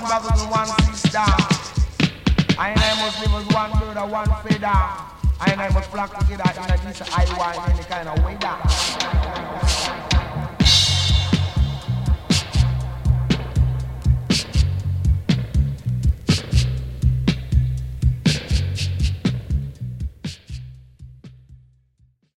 one brothers and one sister. I must live as one brother, one feather. I must flock together in a decent eye wine, any kind of weather.